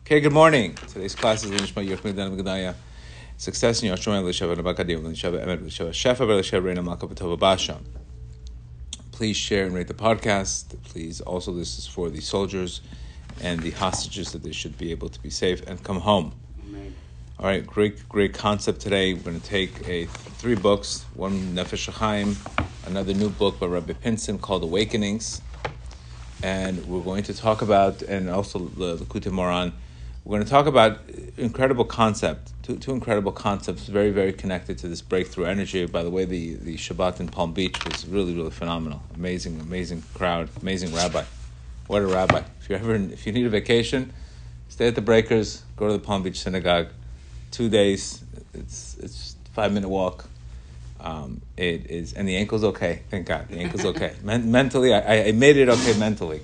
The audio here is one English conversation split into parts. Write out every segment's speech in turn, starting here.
Okay, good morning. Today's class is Nishma Yochmid Dan Gedaya. Success in Yashua L'Sheva Nabakadim L'Sheva Emet L'Sheva Shefa L'Sheva Reina Malka B'Tova Basha. Please share and rate the podcast. Please, also this is for the soldiers and the hostages that they should be able to be safe and come home. Amen. All right, great concept today. We're going to take three books. One Nefesh HaChaim, another new book by Rabbi Pinson called Awakenings, and we're going to talk about, and also the Likutei Moharan. We're going to talk about incredible concept, two incredible concepts, very, very connected to this breakthrough energy. By the way, the Shabbat in Palm Beach was really, really phenomenal. Amazing crowd, amazing rabbi. What a rabbi. If you need a vacation, stay at the Breakers, go to the Palm Beach Synagogue. 2 days, it's 5-minute walk. It is, and the ankle's okay, thank God. The ankle's okay. Mentally, I made it okay mentally.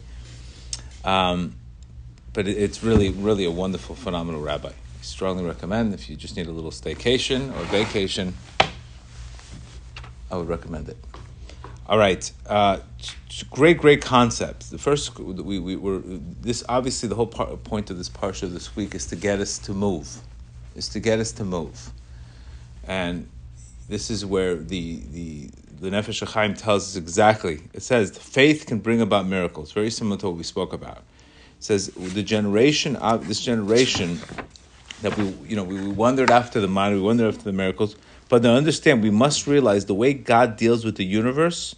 But it's really, really a wonderful, phenomenal rabbi. I strongly recommend, if you just need a little staycation or vacation, I would recommend it. All right, great concepts. The first, we were this obviously the whole point of this parsha this week is to get us to move, and this is where the Nefesh HaChaim tells us exactly. It says faith can bring about miracles, very similar to what we spoke about. It says this generation that we wondered after the man, we wondered after the miracles, but to understand, we must realize the way God deals with the universe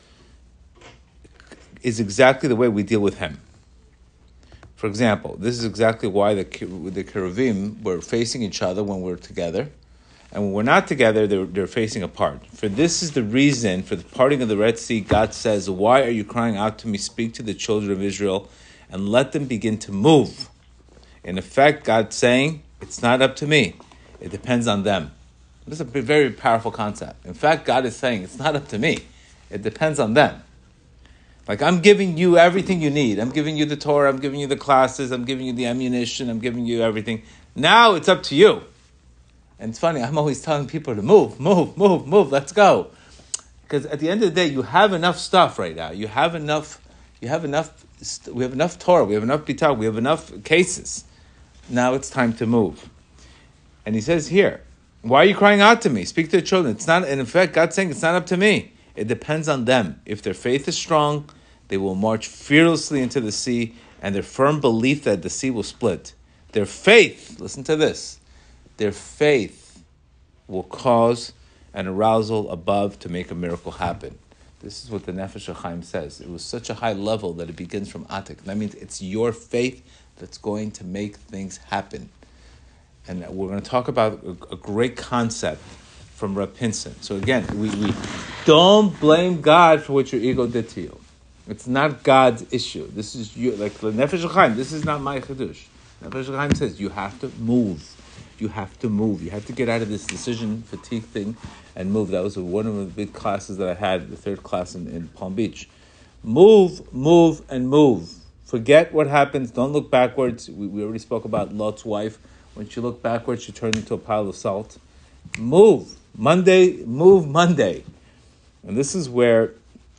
is exactly the way we deal with Him. For example, this is exactly why the cherubim were facing each other when we're together, and when we're not together, they're facing apart. For this is the reason for the parting of the Red Sea. God says, "Why are you crying out to me? Speak to the children of Israel, and let them begin to move." In effect, God's saying, it's not up to me. It depends on them. This is a very powerful concept. In fact, God is saying, it's not up to me. It depends on them. Like, I'm giving you everything you need. I'm giving you the Torah. I'm giving you the classes. I'm giving you the ammunition. I'm giving you everything. Now it's up to you. And it's funny, I'm always telling people to move. Let's go. Because at the end of the day, you have enough stuff right now. We have enough Torah, we have enough Bitah, we have enough cases. Now it's time to move. And he says here, why are you crying out to me? Speak to the children. It's not, and in fact, God's saying it's not up to me. It depends on them. If their faith is strong, they will march fearlessly into the sea, and their firm belief that the sea will split. Their faith, listen to this, their faith will cause an arousal above to make a miracle happen. This is what the Nefesh HaChaim says. It was such a high level that it begins from Atik. That means it's your faith that's going to make things happen. And we're going to talk about a great concept from Reb Pinson. So again, we don't blame God for what your ego did to you. It's not God's issue. This is you, like the Nefesh HaChaim. This is not my Chidush. Nefesh HaChaim says you have to move. You have to move. You have to get out of this decision fatigue thing and move. That was one of the big classes that I had, the third class in Palm Beach. Move. Forget what happens. Don't look backwards. We already spoke about Lot's wife. When she looked backwards, she turned into a pile of salt. Move Monday. And this is where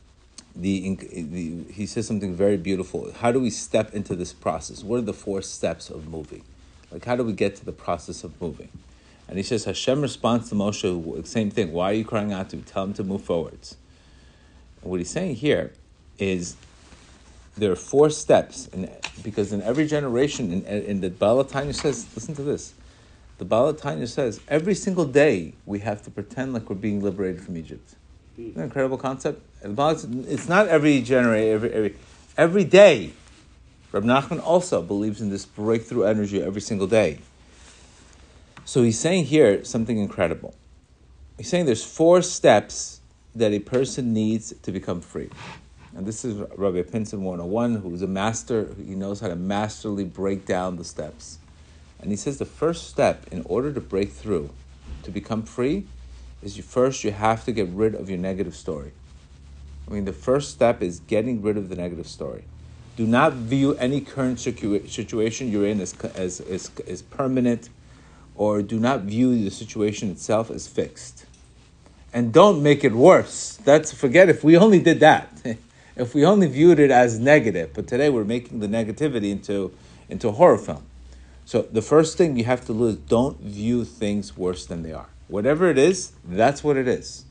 he says something very beautiful. How do we step into this process? What are the 4 steps of moving? Like, how do we get to the process of moving? And he says, Hashem responds to Moshe, same thing. Why are you crying out to me? Tell him to move forwards. And what he's saying here is there are 4 steps. Because in every generation, in the Baal HaTanya says, listen to this. The Baal HaTanya says, every single day we have to pretend like we're being liberated from Egypt. Isn't that an incredible concept? It's not every generation, every day. Reb Nachman also believes in this breakthrough energy every single day. So he's saying here something incredible. He's saying there's 4 steps that a person needs to become free. And this is Rabbi Pinson 101, who's a master. He knows how to masterly break down the steps. And he says the first step in order to break through, to become free, is you have to get rid of your negative story. I mean, the first step is getting rid of the negative story. Do not view any current situation you're in as permanent, or do not view the situation itself as fixed. And don't make it worse. Forget if we only did that. If we only viewed it as negative. But today we're making the negativity into a horror film. So the first thing you have to do is don't view things worse than they are. Whatever it is, that's what it is.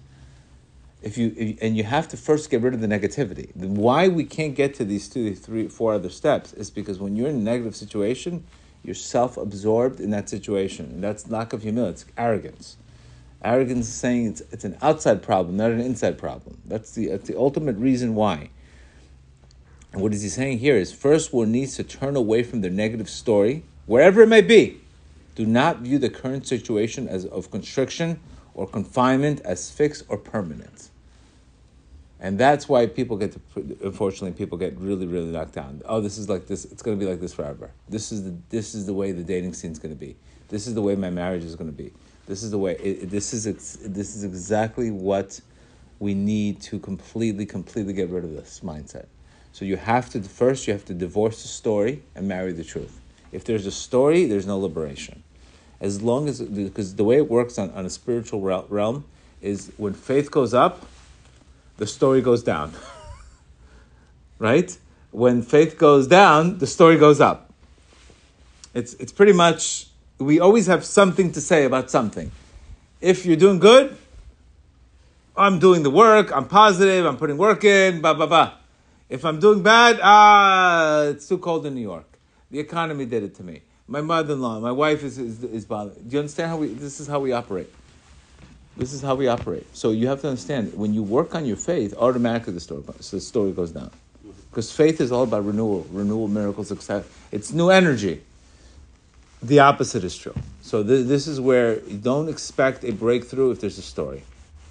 And you have to first get rid of the negativity. Why we can't get to these 2, 3, 4 other steps is because when you're in a negative situation, you're self-absorbed in that situation. And that's lack of humility. It's arrogance. Arrogance is saying it's an outside problem, not an inside problem. That's the ultimate reason why. And what is he saying here is first one needs to turn away from their negative story, wherever it may be. Do not view the current situation as of constriction or confinement as fixed or permanent. And that's why unfortunately, people get really, really knocked down. Oh, this is like this. It's going to be like this forever. This is the way the dating scene is going to be. This is the way my marriage is going to be. This is the way. This is exactly what we need to completely get rid of this mindset. So you have to divorce the story and marry the truth. If there's a story, there's no liberation. As long as, because the way it works on a spiritual realm is when faith goes up, the story goes down. Right? When faith goes down, the story goes up. It's pretty much, we always have something to say about something. If you're doing good, I'm doing the work, I'm positive, I'm putting work in, blah, blah, blah. If I'm doing bad, it's too cold in New York. The economy did it to me. My mother-in-law, my wife is bothered. Do you understand this is how we operate? This is how we operate. So you have to understand, when you work on your faith, automatically the story goes down. Because faith is all about renewal, miracles, success. It's new energy. The opposite is true. So this is where you don't expect a breakthrough if there's a story.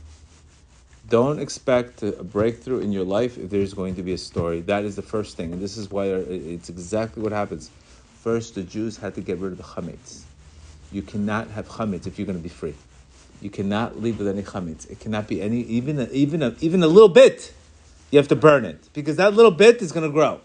Don't expect a breakthrough in your life if there's going to be a story. That is the first thing. And this is why it's exactly what happens. First, the Jews had to get rid of the chametz. You cannot have chametz if you're going to be free. You cannot leave with any chametz. It cannot be any, even a little bit. You have to burn it because that little bit is going to grow.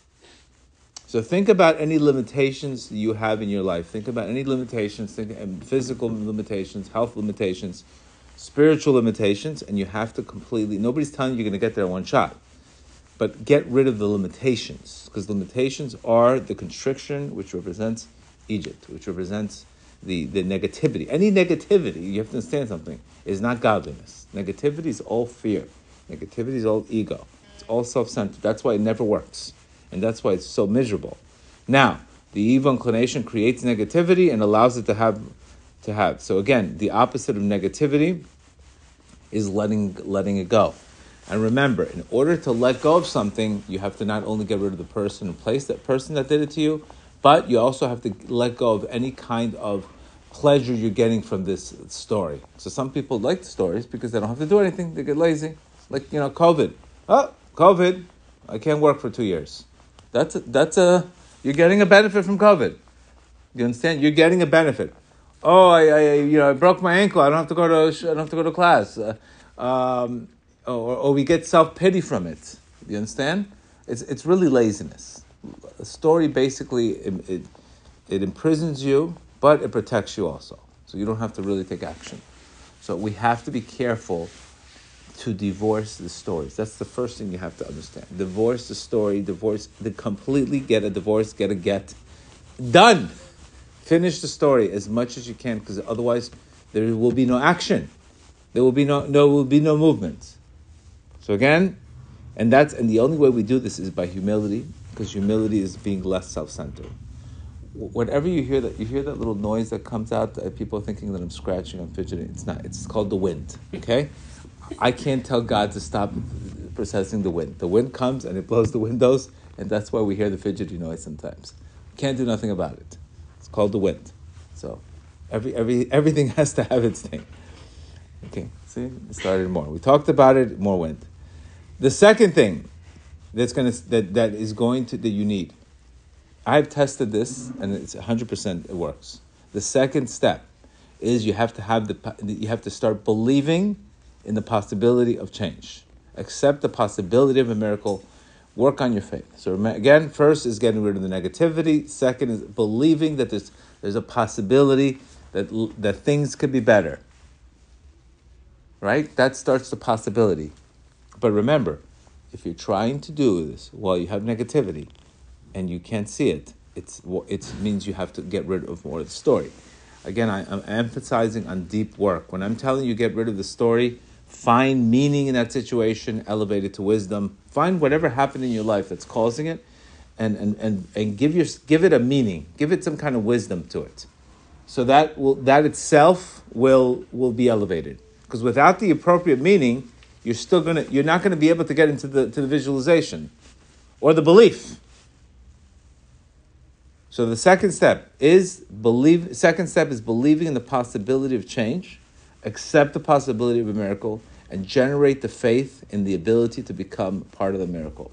So think about any limitations you have in your life. Think about any limitations, physical limitations, health limitations, spiritual limitations, and you have to completely. Nobody's telling you you're going to get there in one shot, but get rid of the limitations because limitations are the constriction, which represents Egypt, which represents the negativity. Any negativity, you have to understand something, is not godliness. Negativity is all fear. Negativity is all ego. It's all self-centered. That's why it never works. And that's why it's so miserable. Now, the evil inclination creates negativity and allows it to have. So again, the opposite of negativity is letting it go. And remember, in order to let go of something, you have to not only get rid of the person and place that person that did it to you, but you also have to let go of any kind of pleasure you're getting from this story. So some people like the stories because they don't have to do anything. They get lazy. Like, COVID. Oh, COVID. I can't work for 2 years. You're getting a benefit from COVID. You understand? You're getting a benefit. Oh, I broke my ankle. I don't have to go to class. Or we get self-pity from it. You understand? It's really laziness. A story basically, it imprisons you, but it protects you also. So you don't have to really take action. So we have to be careful to divorce the stories. That's the first thing you have to understand. Divorce the story, completely get a divorce, get a get. Done! Finish the story as much as you can, because otherwise there will be no action. There will be no movement. So again, and the only way we do this is by humility, because humility is being less self-centered. Whatever you hear that little noise that comes out, people are thinking that I'm scratching, I'm fidgeting. It's not. It's called the wind. Okay, I can't tell God to stop processing the wind. The wind comes and it blows the windows, and that's why we hear the fidgety noise sometimes. Can't do nothing about it. It's called the wind. So everything has to have its thing. Okay, see, it started more. We talked about it. More wind. The second thing that you need. I've tested this, and it's 100% it works. The second step is you have to start believing in the possibility of change. Accept the possibility of a miracle. Work on your faith. So again, first is getting rid of the negativity. Second is believing that there's a possibility that things could be better. Right? That starts the possibility. But remember, if you're trying to do this while you have negativity and you can't see it, it means you have to get rid of more of the story. Again, I'm emphasizing on deep work. When I'm telling you get rid of the story, find meaning in that situation, elevate it to wisdom. Find whatever happened in your life that's causing it, and give it a meaning. Give it some kind of wisdom to it. So that itself will be elevated. Because without the appropriate meaning, you're not gonna be able to get into the visualization or the belief. So the second step is believing in the possibility of change, accept the possibility of a miracle, and generate the faith in the ability to become part of the miracle.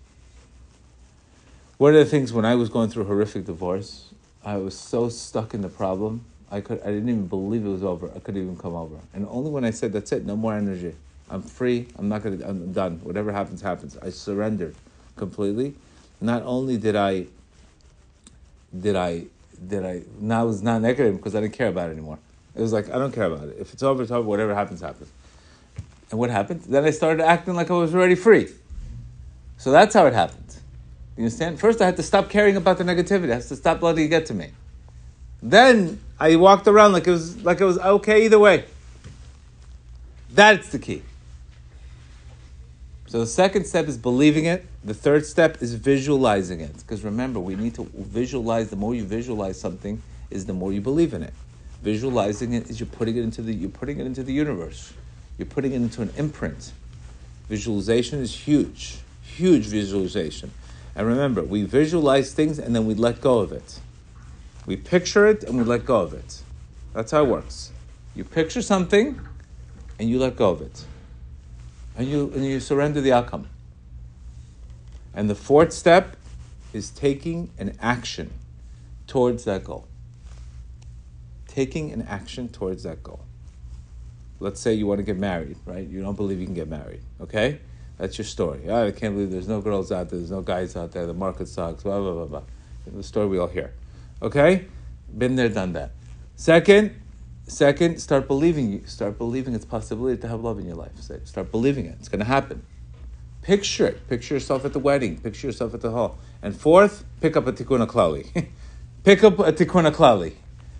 One of the things when I was going through a horrific divorce, I was so stuck in the problem, I didn't even believe it was over. I couldn't even come over. And only when I said, that's it, no more energy. I'm free, I'm done. Whatever happens, happens. I surrendered completely. Not only did I now it was not negative because I didn't care about it anymore. It was like, I don't care about it. If it's over, it's over. Whatever happens, happens. And what happened? Then I started acting like I was already free. So that's how it happened. You understand? First, I had to stop caring about the negativity. I had to stop letting it get to me. Then I walked around like it was okay either way. That's the key. So the second step is believing it. The third step is visualizing it. Because remember, we need to visualize. The more you visualize something, is the more you believe in it. Visualizing it is you're putting it into the universe. You're putting it into an imprint. Visualization is huge. Huge visualization. And remember, we visualize things and then we let go of it. We picture it and we let go of it. That's how it works. You picture something and you let go of it. And you surrender the outcome. And the fourth step is taking an action towards that goal. Taking an action towards that goal. Let's say you want to get married, right? You don't believe you can get married, okay? That's your story. I can't believe there's no girls out there, there's no guys out there, the market sucks, blah, blah, blah, blah. The story we all hear, okay? Been there, done that. Second, start believing its possibility to have love in your life. Start believing it. It's going to happen. Picture it. Picture yourself at the wedding. Picture yourself at the hall. And fourth, pick up a tikkun klali. Pick up a tikkun klali.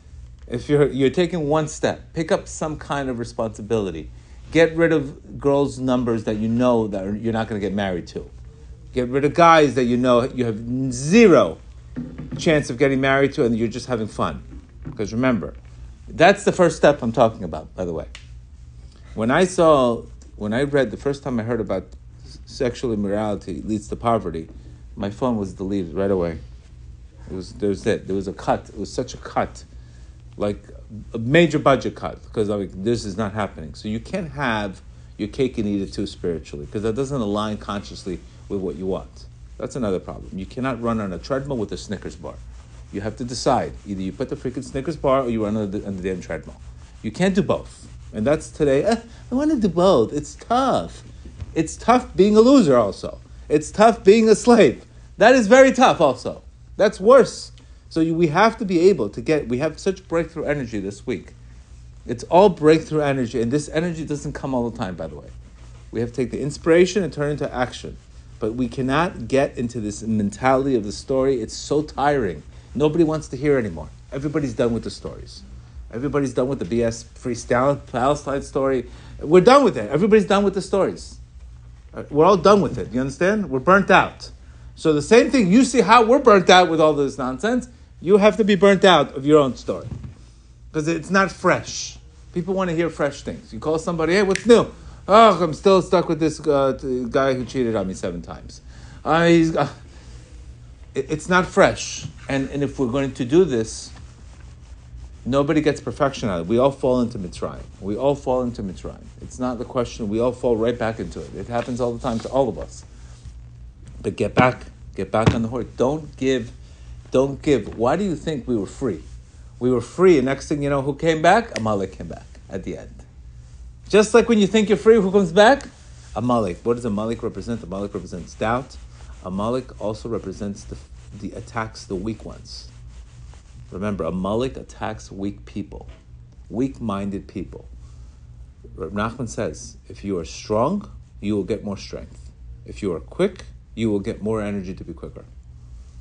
If you're taking one step, pick up some kind of responsibility. Get rid of girls' numbers that you know that you're not going to get married to. Get rid of guys that you know you have zero chance of getting married to and you're just having fun. Because remember, that's the first step I'm talking about, by the way. When I read the first time I heard about sexual immorality leads to poverty, my phone was deleted right away. There was a cut. It was such a cut, like a major budget cut, because this is not happening. So you can't have your cake and eat it too spiritually, because that doesn't align consciously with what you want. That's another problem. You cannot run on a treadmill with a Snickers bar. You have to decide. Either you put the freaking Snickers bar or you run on the damn treadmill. You can't do both. And that's today. I want to do both. It's tough. It's tough being a loser also. It's tough being a slave. That is very tough also. That's worse. So we have to be able to we have such breakthrough energy this week. It's all breakthrough energy. And this energy doesn't come all the time, by the way. We have to take the inspiration and turn it into action. But we cannot get into this mentality of the story. It's so tiring. Nobody wants to hear anymore. Everybody's done with the stories. Everybody's done with the BS freestyle Palestine story. We're done with it. Everybody's done with the stories. We're all done with it. You understand? We're burnt out. So the same thing, you see how we're burnt out with all this nonsense. You have to be burnt out of your own story. Because it's not fresh. People want to hear fresh things. You call somebody, hey, what's new? Oh, I'm still stuck with this guy who cheated on me 7 times. It's not fresh. And if we're going to do this, nobody gets perfection out of it. We all fall into Mitzrayim. It's not the question. We all fall right back into it. It happens all the time to all of us. But get back on the horse. Don't give. Why do you think we were free? We were free, and next thing you know, who came back? Amalek came back at the end. Just like when you think you're free, who comes back? Amalek. What does Amalek represent? Amalek represents doubt. Amalek also represents the attacks the weak ones. Remember, Amalek attacks weak people, weak-minded people. Reb Nachman says, if you are strong, you will get more strength. If you are quick, you will get more energy to be quicker.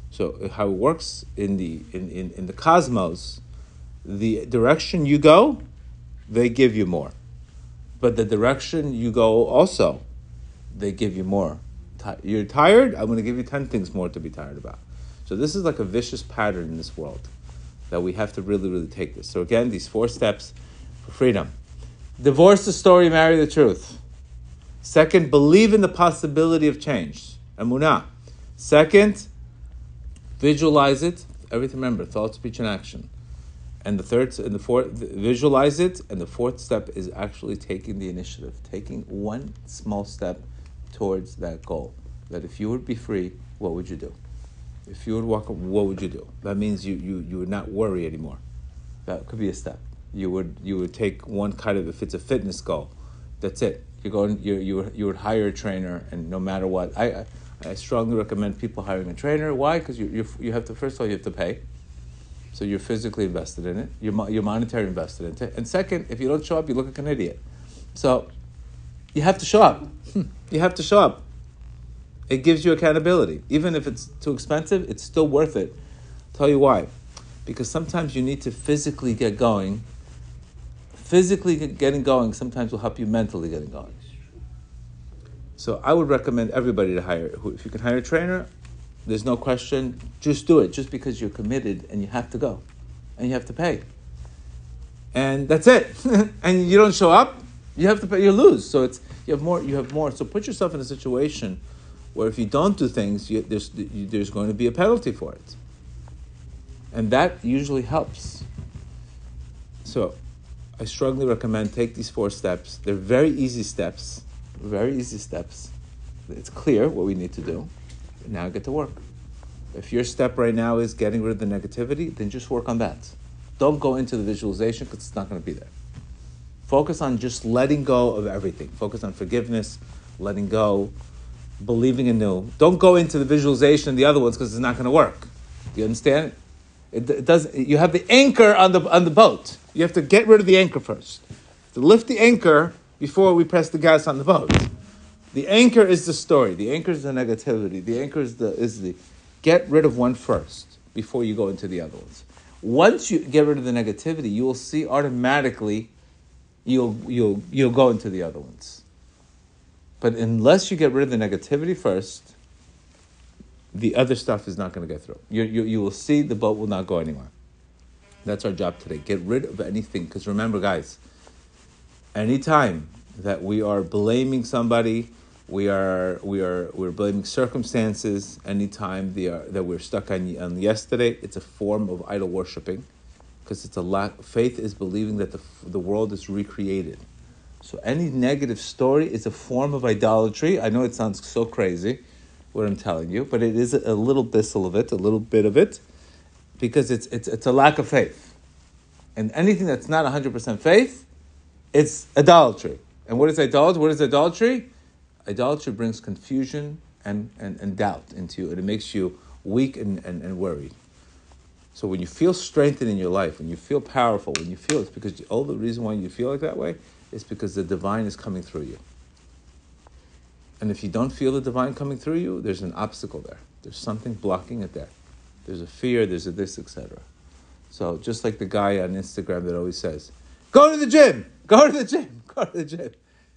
So how it works in the cosmos, the direction you go, they give you more. But the direction you go also, they give you more. You're tired? I'm going to give you 10 things more to be tired about. So this is like a vicious pattern in this world that we have to really, really take this. So again, these 4 steps for freedom. Divorce the story, marry the truth. Second, believe in the possibility of change. Emunah. Second, visualize it. Everything, remember, thought, speech, and action. And the fourth, visualize it. And the 4th step is actually taking the initiative, taking one small step towards that goal. That if you would be free, what would you do? If you would walk, what would you do? That means you would not worry anymore. That could be a step. You would take one kind of, if it's a fitness goal, that's it. You would hire a trainer, and no matter what, I strongly recommend people hiring a trainer. Why? Because you have to, first of all, you have to pay. So you're physically invested in it. You're monetary invested in it. And second, if you don't show up, you look like an idiot. So you have to show up. You have to show up. It gives you accountability. Even if it's too expensive, it's still worth it. I'll tell you why. Because sometimes you need to physically get going. Physically getting going sometimes will help you mentally getting going. So I would recommend everybody to hire. If you can hire a trainer, there's no question. Just do it. Just because you're committed and you have to go. And you have to pay. And that's it. And you don't show up, you have to pay, you lose. So you have more. So put yourself in a situation where if you don't do things, there's going to be a penalty for it. And that usually helps. So I strongly recommend take these 4 steps. They're very easy steps. Very easy steps. It's clear what we need to do. Now get to work. If your step right now is getting rid of the negativity, then just work on that. Don't go into the visualization because it's not going to be there. Focus on just letting go of everything. Focus on forgiveness, letting go, believing anew. Don't go into the visualization and the other ones because it's not going to work. Do you understand? It does. You have the anchor on the boat. You have to get rid of the anchor first. To lift the anchor before we press the gas on the boat. The anchor is the story. The anchor is the negativity. The anchor is the get rid of one first before you go into the other ones. Once you get rid of the negativity, you will see automatically you'll go into the other ones. But unless you get rid of the negativity first, the other stuff is not going to get through. You will see the boat will not go anywhere. That's our job today. Get rid of anything. Because remember, guys, anytime that we are blaming somebody, we're blaming circumstances. Anytime that we're stuck on yesterday, it's a form of idol worshiping, because it's a lack. Faith is believing that the world is recreated. So any negative story is a form of idolatry. I know it sounds so crazy, what I'm telling you, but it is a little bit of it, because it's a lack of faith. And anything that's not 100% faith, it's idolatry. And what is idolatry? What is idolatry? Idolatry brings confusion and doubt into you, and it makes you weak and worried. So when you feel strengthened in your life, when you feel powerful, when you feel, it's because all the reason why you feel like that way is because the divine is coming through you. And if you don't feel the divine coming through you, there's an obstacle there. There's something blocking it there. There's a fear, there's a this, etc. So just like the guy on Instagram that always says, go to the gym, go to the gym, go to the gym.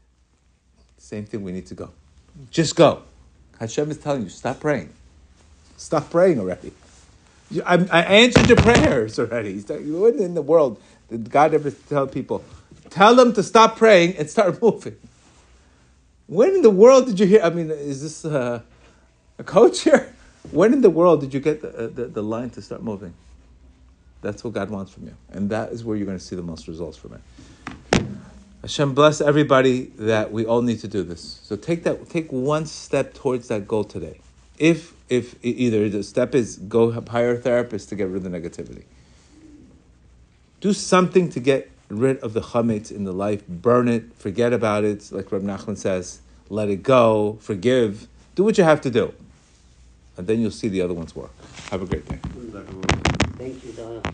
Same thing, we need to go. Just go. Hashem is telling you, stop praying. Stop praying already. I answered your prayers already. He's telling, when in the world did God ever tell people, tell them to stop praying and start moving? When in the world did you hear? I mean, is this a coach here? When in the world did you get the line to start moving? That's what God wants from you. And that is where you're going to see the most results from it. Hashem bless everybody that we all need to do this. So take one step towards that goal today. If either the step is go hire a therapist to get rid of the negativity. Do something to get rid of the chametz in the life. Burn it. Forget about it. Like Reb Nachman says, let it go. Forgive. Do what you have to do. And then you'll see the other ones work. Have a great day. Thank you, Donna.